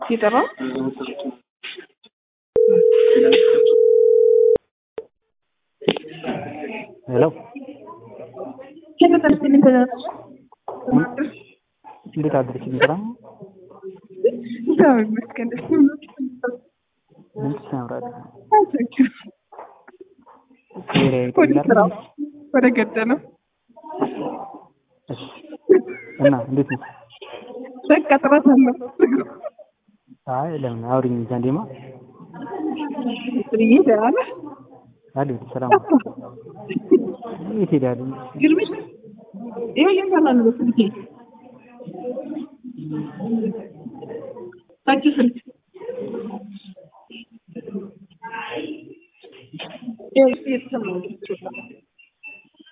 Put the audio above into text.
የጠራው ሄሎ እንዴት አድርሽ እንጥራ ሰው መስከንደ ምን ተሰምራለ ወደ ገደለው እሺ እና እንዴት ነው በቃ ጥራት አለው አይ ለምን አውሪኝ ዛንዴማ ትሪዬ ደራለ አለ ሰላም ይሄዳል ግርምሽ ይሄ የሰላም ነው ስልኬ ታች ስልክ ይሄ የተሰማው